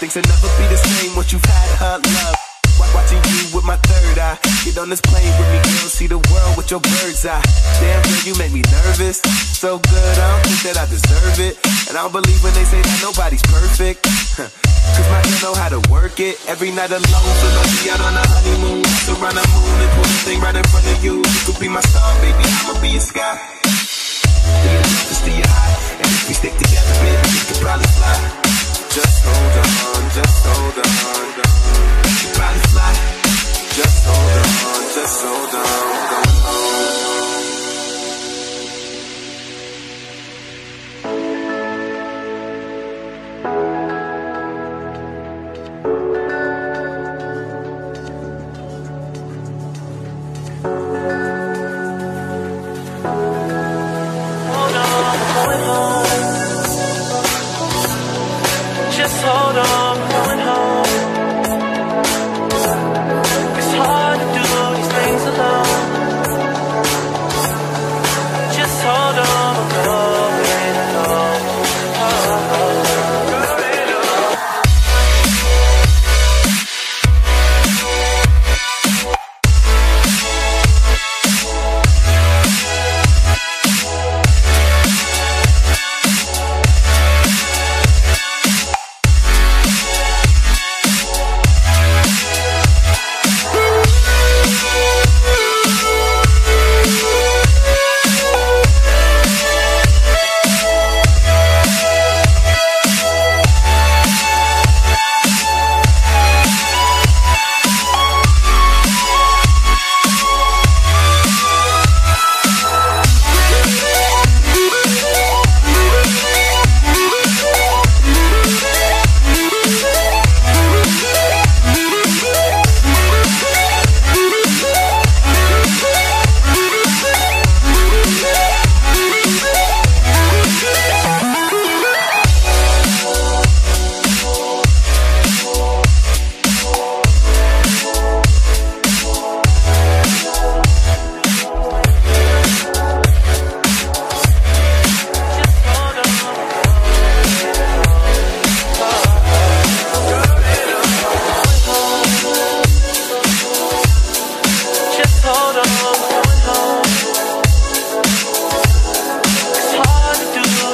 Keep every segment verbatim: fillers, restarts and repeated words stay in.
Things will never be the same once you've had her love. Watching you with my third eye. Get on this plane with me, girl, see the world with your bird's eye. Damn, girl, you make me nervous. So good, I don't think that I deserve it. And I don't believe when they say that nobody's perfect. Cause my girl know how to work it. Every night alone, feel like we out on a honeymoon. Around the moon and put a thing right in front of you. You could be my star, baby, I'ma be your sky. Do your toughest to your eye. And if we stick together, baby, we could probably fly. Just hold on, just hold on. We could probably fly. Just hold on, just hold on. Going home. Just hold on, we're going home. It's hard to do these things alone. Just hold on, we're going home. Oh, oh,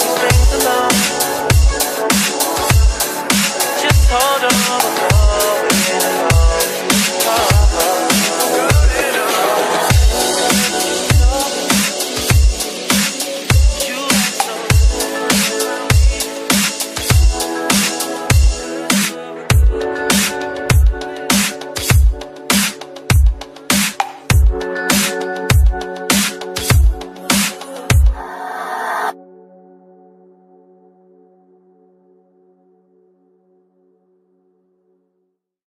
hold on, hold on.